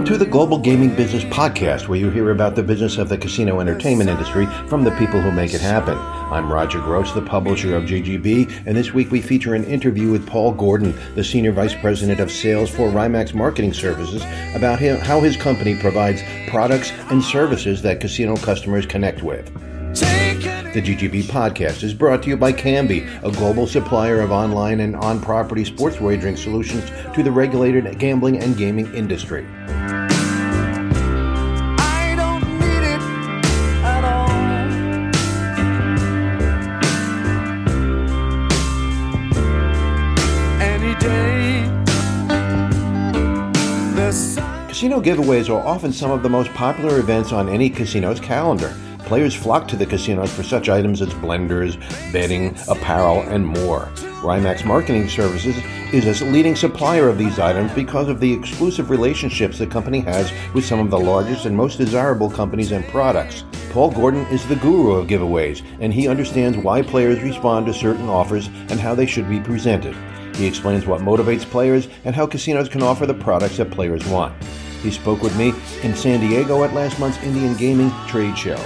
Welcome to the Global Gaming Business Podcast, where you hear about the business of the casino entertainment industry from the people who make it happen. I'm Roger Gross, the publisher of GGB, and this week we feature an interview with Paul Gordon, the Senior Vice President of Sales for RIMAX Marketing Services, about how his company provides products and services that casino customers connect with. The GGB podcast is brought to you by Kambi, a global supplier of online and on-property sports wagering solutions to the regulated gambling and gaming industry. I don't need it at all. Any day. Casino giveaways are often some of the most popular events on any casino's calendar. Players flock to the casinos for such items as blenders, bedding, apparel, and more. RIMAX Marketing Services is a leading supplier of these items because of the exclusive relationships the company has with some of the largest and most desirable companies and products. Paul Gordon is the guru of giveaways, and he understands why players respond to certain offers and how they should be presented. He explains what motivates players and how casinos can offer the products that players want. He spoke with me in San Diego at last month's Indian Gaming Trade Show.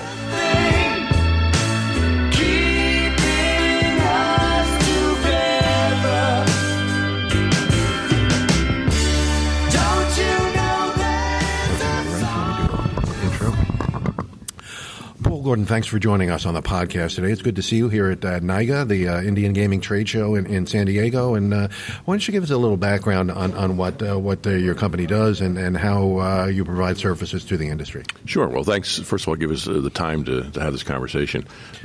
Gordon, thanks for joining us on the podcast today. It's good to see you here at NIGA, the Indian Gaming Trade Show in San Diego. And why don't you give us a little background on what your company does and how you provide services to the industry? Sure. Well, thanks. First of all, give us the time to have this conversation.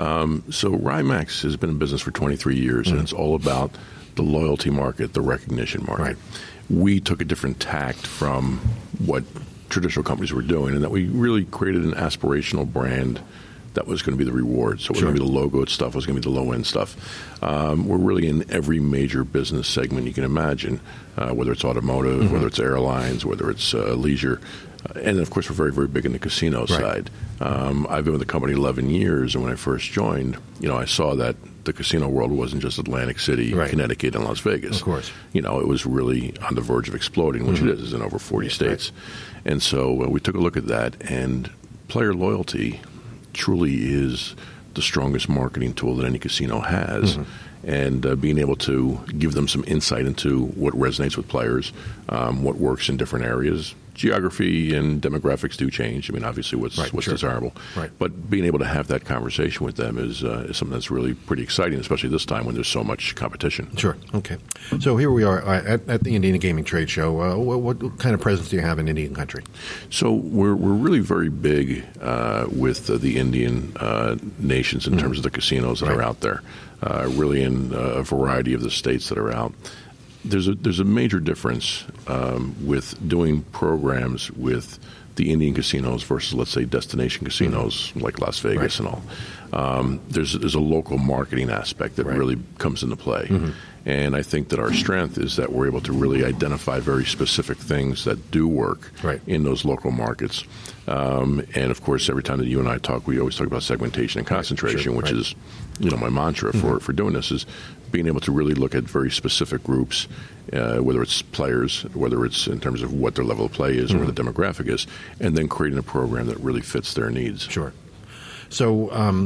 So RIMAX has been in business for 23 years, and it's all about the loyalty market, the recognition market. Right. We took a different tact from what traditional companies were doing, and that we really created an aspirational brand that was going to be the reward. So it was going to be the logo stuff, it was going to be the low-end stuff. We're really in every major business segment you can imagine, whether it's automotive, whether it's airlines, whether it's leisure. And, of course, we're very, very big in the casino side. I've been with the company 11 years, and when I first joined, I saw that the casino world wasn't just Atlantic City, Connecticut, and Las Vegas. Of course. It was really on the verge of exploding, which it is in over 40 states. And so we took a look at that, and player loyalty truly is the strongest marketing tool that any casino has. And being able to give them some insight into what resonates with players, what works in different areas. Geography and demographics do change. I mean, obviously, what's desirable. But being able to have that conversation with them is something that's really pretty exciting, especially this time when there's so much competition. Sure. Okay. So here we are at the Indian Gaming Trade Show. What kind of presence do you have in Indian country? So we're really very big with the Indian nations in terms of the casinos that are out there. Really in a variety of the states that are out. There's a major difference with doing programs with the Indian casinos versus, let's say, destination casinos like Las Vegas and all. There's a local marketing aspect that really comes into play. And I think that our strength is that we're able to really identify very specific things that do work in those local markets. And, of course, every time that you and I talk, we always talk about segmentation and concentration, which is my mantra for doing this, is being able to really look at very specific groups, whether it's players, whether it's in terms of what their level of play is or what the demographic is, and then creating a program that really fits their needs. Sure. So,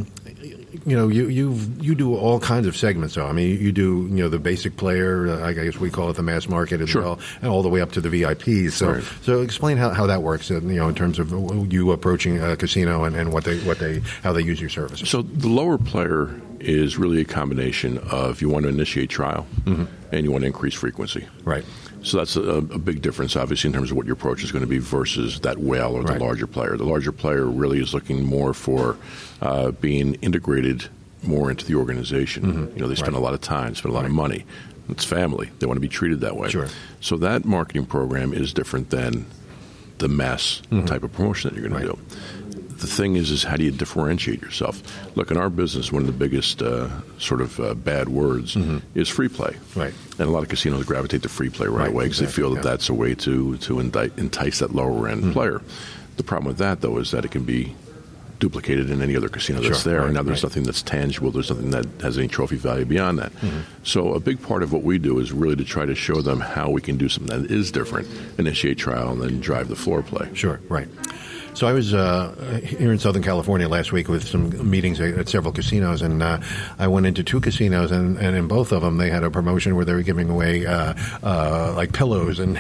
you do all kinds of segments, though. I mean, you do, the basic player, I guess we call it the mass market as well, and all the way up to the VIPs. So explain how that works, in terms of you approaching a casino and how they use your services. So the lower player is really a combination of you want to initiate trial and you want to increase frequency. Right. So that's a big difference, obviously, in terms of what your approach is going to be versus that whale or the larger player. The larger player really is looking more for being integrated more into the organization. They spend a lot of time, spend a lot of money. It's family. They want to be treated that way. Sure. So that marketing program is different than the mass type of promotion that you're going to do. The thing is how do you differentiate yourself? Look, in our business, one of the biggest bad words is free play. Right. And a lot of casinos gravitate to free play right away because they feel that that's a way to entice that lower-end player. The problem with that, though, is that it can be duplicated in any other casino that's Sure, there. right, And now there's right. nothing that's tangible. There's nothing that has any trophy value beyond that. So a big part of what we do is really to try to show them how we can do something that is different, initiate trial, and then drive the floor play. Sure, right. So I was here in Southern California last week with some meetings at several casinos, and I went into 2 casinos, and in both of them they had a promotion where they were giving away like pillows and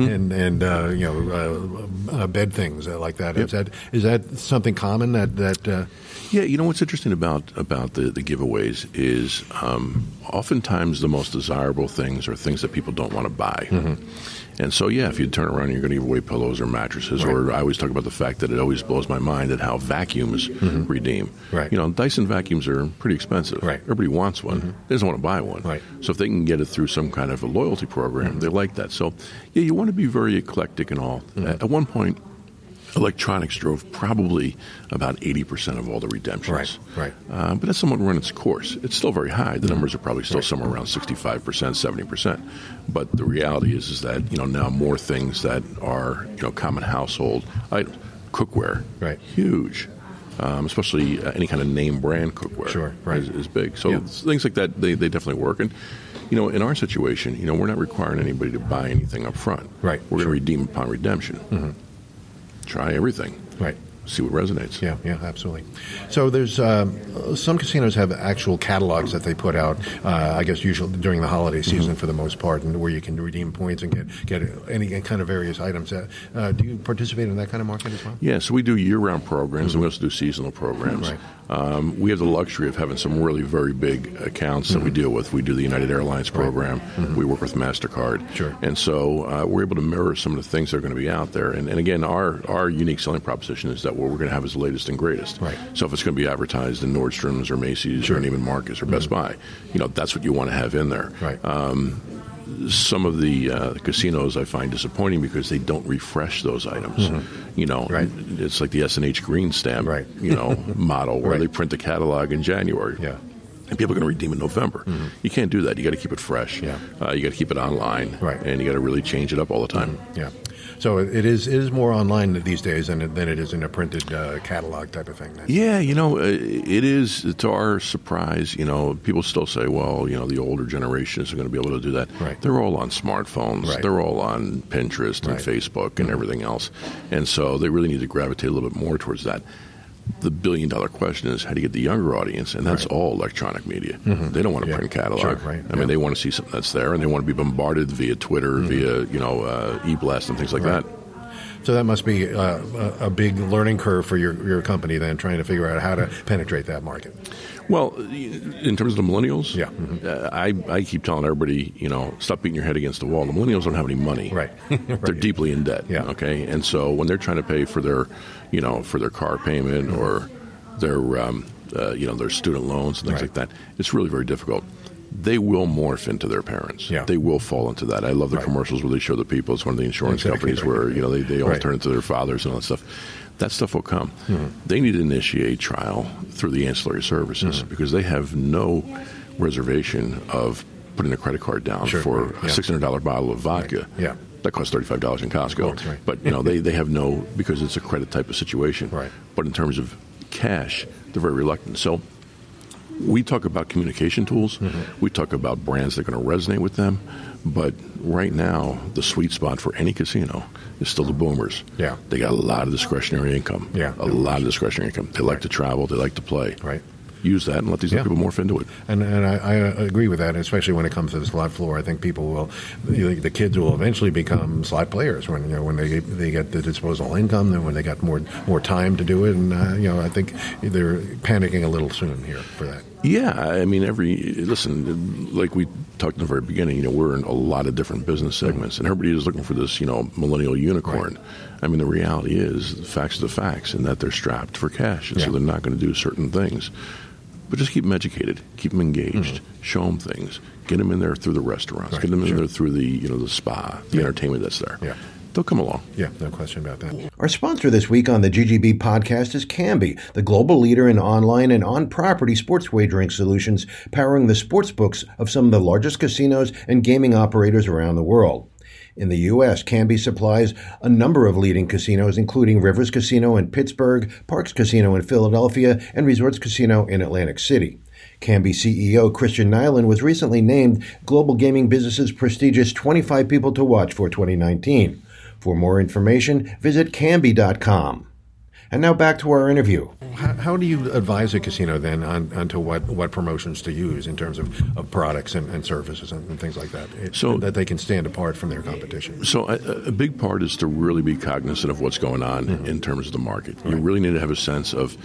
bed things like that. Yep. Is that something common that Yeah, you know what's interesting about the giveaways is oftentimes the most desirable things are things that people don't want to buy. And so, yeah, if you turn around and you're going to give away pillows or mattresses, Right. or I always talk about the fact that it always blows my mind at how vacuums redeem. Right. You know, Dyson vacuums are pretty expensive. Right. Everybody wants one. They doesn't want to buy one. Right. So if they can get it through some kind of a loyalty program, they like that. So, yeah, you want to be very eclectic and all. At one point, electronics drove probably about 80% of all the redemptions. Right. But that's somewhat run its course. It's still very high. The numbers are probably still somewhere around 65%, 70%. But the reality is that, you know, now more things that are, you know, common household items, cookware, Right. huge. Especially any kind of name brand cookware Sure, right. is big. So Yeah. things like that, they definitely work. And, you know, in our situation, you know, we're not requiring anybody to buy anything up front. Right, We're sure. going to redeem upon redemption. Try everything. right? See what resonates. Yeah, absolutely. So there's some casinos have actual catalogs that they put out. I guess usually during the holiday season for the most part, and where you can redeem points and get any kind of various items. Do you participate in that kind of market as well? Yeah, so we do year-round programs, and we also do seasonal programs. Right. We have the luxury of having some really very big accounts that we deal with. We do the United Airlines program. We work with MasterCard. Sure. And so we're able to mirror some of the things that are going to be out there. And again, our unique selling proposition is that what we're going to have is the latest and greatest. Right. So if it's going to be advertised in Nordstrom's or Macy's Sure. or Neiman Marcus or Best Buy, you know, that's what you want to have in there. Right. Some of the casinos I find disappointing because they don't refresh those items. You know, Right. it's like the S&H Green Stamp, Right. you know, model where Right. they print the catalog in January. Yeah. And people are going to redeem in November. You can't do that. You got to keep it fresh. Yeah. You got to keep it online. Right. And you got to really change it up all the time. Yeah. So it is more online these days than it is in a printed catalog type of thing. Then. Yeah, you know, it is, to our surprise, you know, people still say, well, you know, the older generation is going to be able to do that. Right. They're all on smartphones. Right. They're all on Pinterest and Right. Facebook and everything else. And so they really need to gravitate a little bit more towards that. The billion-dollar question is how do you get the younger audience, and that's Right. all electronic media. They don't want to Yeah. print catalog. Sure, right. I mean, they want to see something that's there, and they want to be bombarded via Twitter, via, you know, e-blast and things like Right. that. So that must be a big learning curve for your company then, trying to figure out how to penetrate that market. Well, in terms of the millennials, Yeah. I keep telling everybody, you know, stop beating your head against the wall. The millennials don't have any money. Right. They're deeply in debt. Yeah. Okay. And so when they're trying to pay for their, you know, for their car payment or their, you know, their student loans and things Right. like that, it's really very difficult. They will morph into their parents. Yeah. They will fall into that. I love the Right. commercials where they show the people. It's one of the insurance Exactly. companies where, you know, they all Right. turn into their fathers and all that stuff. That stuff will come. They need to initiate trial through the ancillary services because they have no reservation of putting a credit card down Sure. for Yeah. a $600 bottle of vodka. Right. Yeah. That costs $35 in Costco. course, right. But, you know, they have no, because it's a credit type of situation. Right. But in terms of cash, they're very reluctant. So we talk about communication tools. We talk about brands that are going to resonate with them. But right now, the sweet spot for any casino is still the boomers. Yeah. They got a lot of discretionary income. Yeah. A lot of discretionary income. They like to travel. They like to play. Right. Use that and let these Yeah. other people morph into it. And I agree with that, especially when it comes to the slot floor. I think people will, the kids will eventually become slot players when they get the disposable income, and when they got more time to do it. And I think they're panicking a little soon here for that. Yeah, I mean, listen, like we talked in the very beginning, you know, we're in a lot of different business segments, and everybody is looking for this, you know, millennial unicorn. Right. I mean, the reality is, the facts are the facts, and that they're strapped for cash, and so Yeah. they're not going to do certain things. But just keep them educated, keep them engaged, show them things, get them in there through the restaurants, Right, get them in sure. there through the, you know, the spa, the Yeah. entertainment that's there. Yeah. They'll come along. Yeah, no question about that. Our sponsor this week on the GGB podcast is Kambi, the global leader in online and on-property sports wagering solutions, powering the sports books of some of the largest casinos and gaming operators around the world. In the U.S., Canby supplies a number of leading casinos, including Rivers Casino in Pittsburgh, Parks Casino in Philadelphia, and Resorts Casino in Atlantic City. Canby CEO Christian Nyland was recently named Global Gaming Business's prestigious 25 People to Watch for 2019. For more information, visit Canby.com. And now back to our interview. How do you advise a casino then onto what promotions to use in terms of products and services and things like that, so that they can stand apart from their competition? So a big part is to really be cognizant of what's going on in terms of the market. Right. You really need to have a sense of,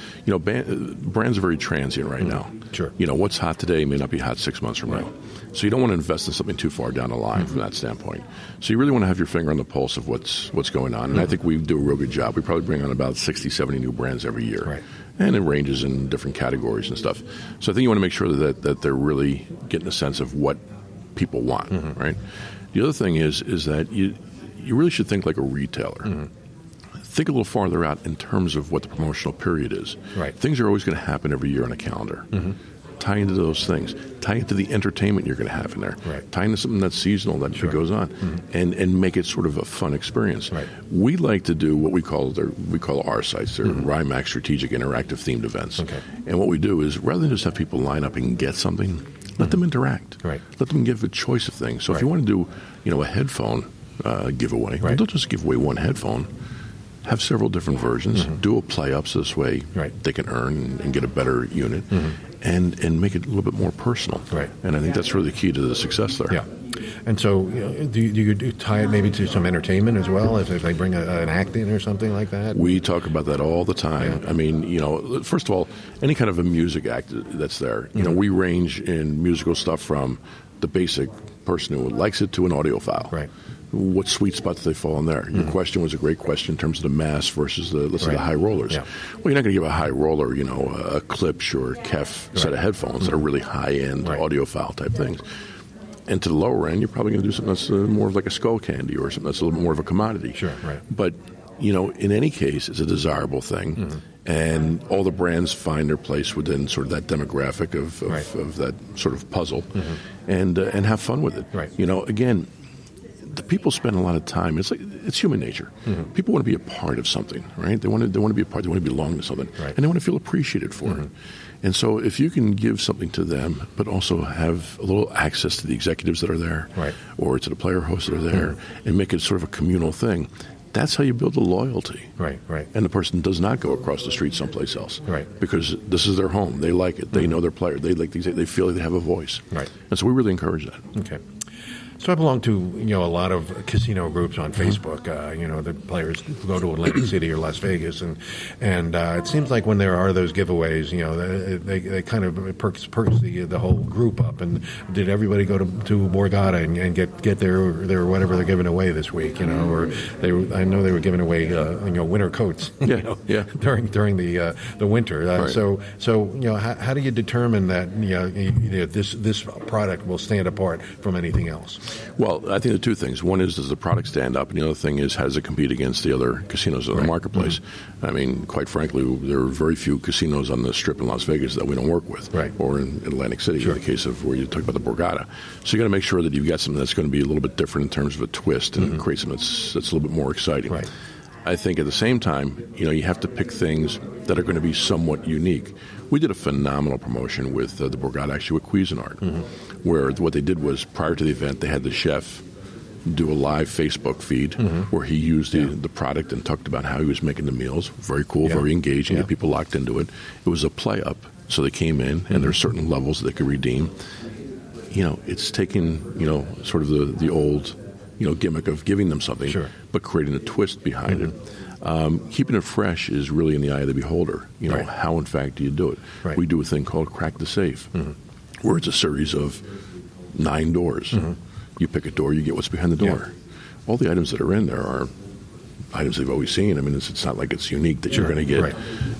brands are very transient right now. Sure. What's hot today may not be hot 6 months from now. So you don't want to invest in something too far down the line from that standpoint. So you really want to have your finger on the pulse of what's going on. And I think we do a real good job. We probably bring on about 60, 70 new brands every year. Right. And it ranges in different categories and stuff. So I think you want to make sure that they're really getting a sense of what people want, right? The other thing is that you really should think like a retailer. Think a little farther out in terms of what the promotional period is. Right. Things are always going to happen every year on a calendar. Tie into those things. Tie into the entertainment you're going to have in there. Right. Tie into something that's seasonal that goes on, and make it sort of a fun experience. Right. We like to do what we call our sites. They're RIMAC Strategic Interactive Themed Events. Okay. And what we do is, rather than just have people line up and get something, let them interact. Right. Let them give a choice of things. So if you want to do, a headphone giveaway, Right. don't just give away one headphone. Have several different versions. Do a play-up so this way they can earn and get a better unit, and make it a little bit more personal. Right. And I think that's really the key to the success there. Yeah. And so do you tie it maybe to some entertainment as well, if they bring an act in or something like that? We talk about that all the time. Yeah. I mean, first of all, any kind of a music act that's there, we range in musical stuff from the basic person who likes it to an audiophile. Right. What sweet spot do they fall in there? Your question was a great question in terms of the mass versus let's say the high rollers. Yeah. Well, you're not going to give a high roller, a Klipsch or Kef set of headphones that are really high-end audiophile type things. And to the lower end, you're probably going to do something that's more like a Skull Candy or something that's a little bit more of a commodity. Sure, right. But, in any case, it's a desirable thing. And all the brands find their place within sort of that demographic of that sort of puzzle and have fun with it. Right. Again, the people spend a lot of time. It's human nature. People want to be a part of something, right? They want to be a part. They want to belong to something, right. and they want to feel appreciated for it. And so, if you can give something to them, but also have a little access to the executives that are there, right. or to the player hosts that are there, and make it sort of a communal thing, that's how you build the loyalty. Right, right. And the person does not go across the street someplace else, right? Because this is their home. They like it. They know their player. They like these. They feel like they have a voice, right? And so we really encourage that. Okay. So I belong to a lot of casino groups on Facebook. The players go to Atlantic City or Las Vegas, and it seems like when there are those giveaways, they kind of perks the whole group up. And did everybody go to Borgata and get their whatever they're giving away this week? Or I know they were giving away winter coats. During the winter. Right. So how do you determine that this product will stand apart from anything else? Well, I think there are two things. One is, does the product stand up? And the other thing is, how does it compete against the other casinos in the marketplace? I mean, quite frankly, there are very few casinos on the Strip in Las Vegas that we don't work with, or in Atlantic City, in the case of where you talk about the Borgata. So you got to make sure that you've got something that's going to be a little bit different in terms of a twist and create something that's a little bit more exciting. Right. I think at the same time, you have to pick things that are going to be somewhat unique. We did a phenomenal promotion with the Borgata, actually with Cuisinart, where what they did was, prior to the event, they had the chef do a live Facebook feed where he used the product and talked about how he was making the meals. Very cool, very engaging, get people locked into it. It was a play-up, so they came in, and there are certain levels that they could redeem. It's taking, sort of the old gimmick of giving them something, but creating a twist behind it. Keeping it fresh is really in the eye of the beholder. How in fact do you do it? Right. We do a thing called Crack the Safe, where it's a series of 9 doors. You pick a door, you get what's behind the door. All the items that are in there are items they've always seen. I mean, it's not like it's unique that you're going to get,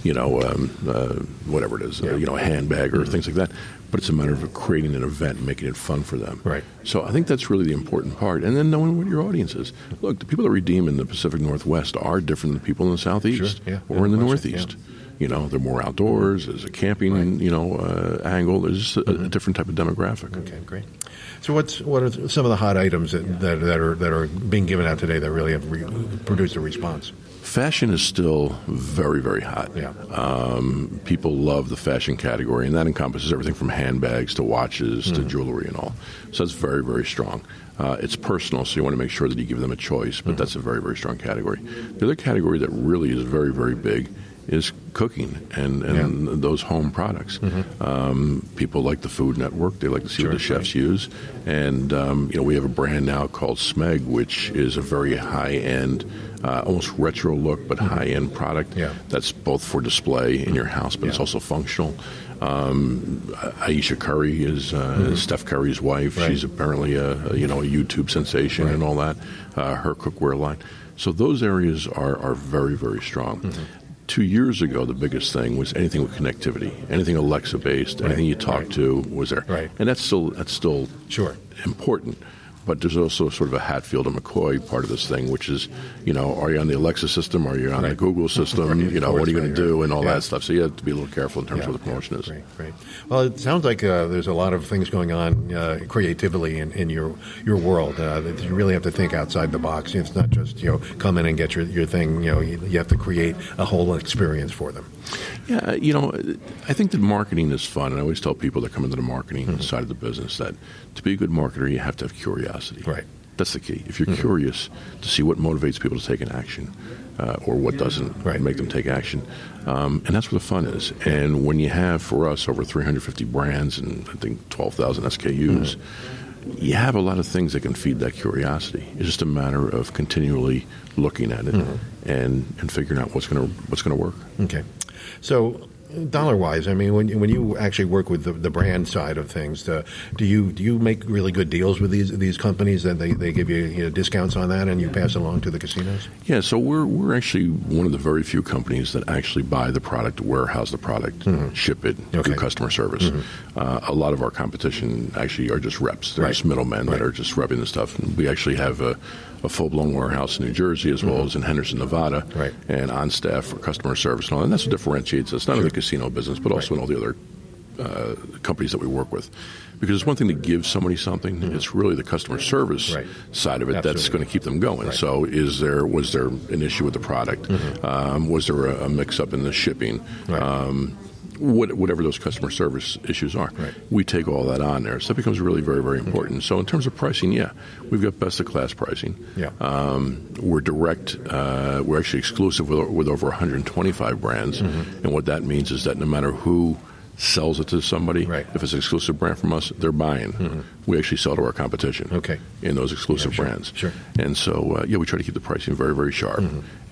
whatever it is, a handbag or things like that. But it's a matter of creating an event and making it fun for them. Right. So I think that's really the important part. And then knowing what your audience is. Look, the people that redeem in the Pacific Northwest are different than the people in the Southeast or in the Northeast. They're more outdoors. There's a camping, angle. There's just a different type of demographic. Okay, great. So what are some of the hot items that are being given out today that really have produced a response? Fashion is still very, very hot. Yeah. People love the fashion category, and that encompasses everything from handbags to watches to jewelry and all. So it's very, very strong. It's personal, so you want to make sure that you give them a choice, but that's a very, very strong category. The other category that really is very, very big is cooking and those home products. People like the Food Network. They like to see what the chefs use. And, we have a brand now called Smeg, which is a very high-end, almost retro look, but high-end product that's both for display in your house, but it's also functional. Aisha Curry is Steph Curry's wife. Right. She's apparently a YouTube sensation and all that, her cookware line. So those areas are very, very strong. 2 years ago, the biggest thing was anything with connectivity, anything Alexa-based, anything you talk to was there. Right. And that's still Sure. important. But there's also sort of a Hatfield and McCoy part of this thing, which is, are you on the Alexa system? Are you on the Google system? What are you going to do? And all that stuff. So you have to be a little careful in terms of what the promotion is. Great. Well, it sounds like there's a lot of things going on creatively in your world. That you really have to think outside the box. It's not just, come in and get your thing. You have to create a whole experience for them. Yeah, I think that marketing is fun. And I always tell people that come into the marketing side of the business that to be a good marketer, you have to have curiosity. Right. That's the key. If you're curious to see what motivates people to take an action or what doesn't make them take action, and that's where the fun is. And when you have, for us, over 350 brands and I think 12,000 SKUs, you have a lot of things that can feed that curiosity. It's just a matter of continually looking at it and figuring out what's going to work. Okay. So, dollar-wise, I mean, when you actually work with the brand side of things, do you make really good deals with these companies that they give you discounts on that and you pass it along to the casinos? Yeah, so we're actually one of the very few companies that actually buy the product, warehouse the product, ship it, do customer service. A lot of our competition actually are just reps. They're just middlemen that are just repping the stuff. And we actually have a full-blown warehouse in New Jersey as well as in Henderson, Nevada, and on staff for customer service and all that. And that's what differentiates us, not in the casino business, but also in all the other companies that we work with. Because it's one thing to give somebody something, it's really the customer service side of it that's going to keep them going. So was there an issue with the product? Was there a mix-up in the shipping? Whatever those customer service issues are. We take all that on there. So that becomes really very, very important. So in terms of pricing, we've got best-of-class pricing. We're direct. We're actually exclusive with over 125 brands. And what that means is that no matter who sells it to somebody, if it's an exclusive brand from us, they're buying. We actually sell to our competition in those exclusive brands. And so, we try to keep the pricing very, very sharp.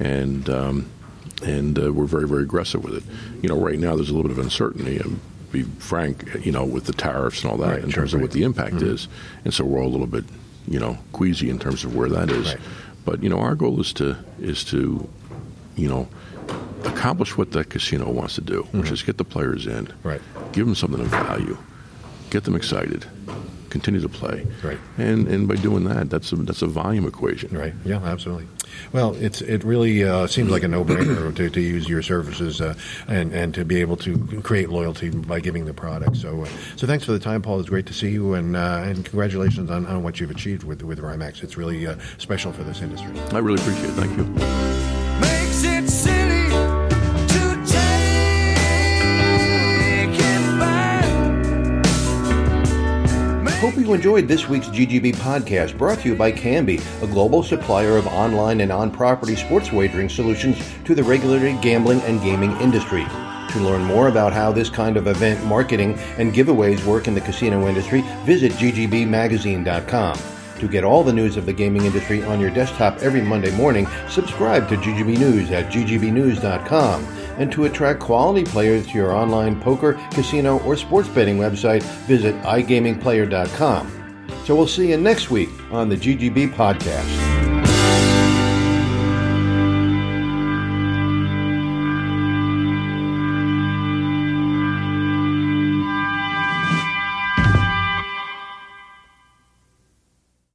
And we're very, very aggressive with it. Right now there's a little bit of uncertainty, and be frank, with the tariffs and all that in terms of what the impact is. And so we're all a little bit, queasy in terms of where that is. But, our goal is to accomplish what that casino wants to do, which is get the players in, give them something of value, get them excited, continue to play. And by doing that, that's a volume equation. Yeah, absolutely. Well, it really seems like a no-brainer to use your services and to be able to create loyalty by giving the product. So thanks for the time, Paul. It's great to see you, and congratulations on what you've achieved with RIMAX. It's really special for this industry. I really appreciate it. Thank you. Makes it silly to take it back. Hope you enjoyed this week's GGB podcast, brought to you by Kambi, a global supplier of online and on-property sports wagering solutions to the regulated gambling and gaming industry. To learn more about how this kind of event marketing and giveaways work in the casino industry, visit ggbmagazine.com. To get all the news of the gaming industry on your desktop every Monday morning, subscribe to GGB News at ggbnews.com. And to attract quality players to your online poker, casino, or sports betting website, visit igamingplayer.com. So we'll see you next week on the GGB Podcast.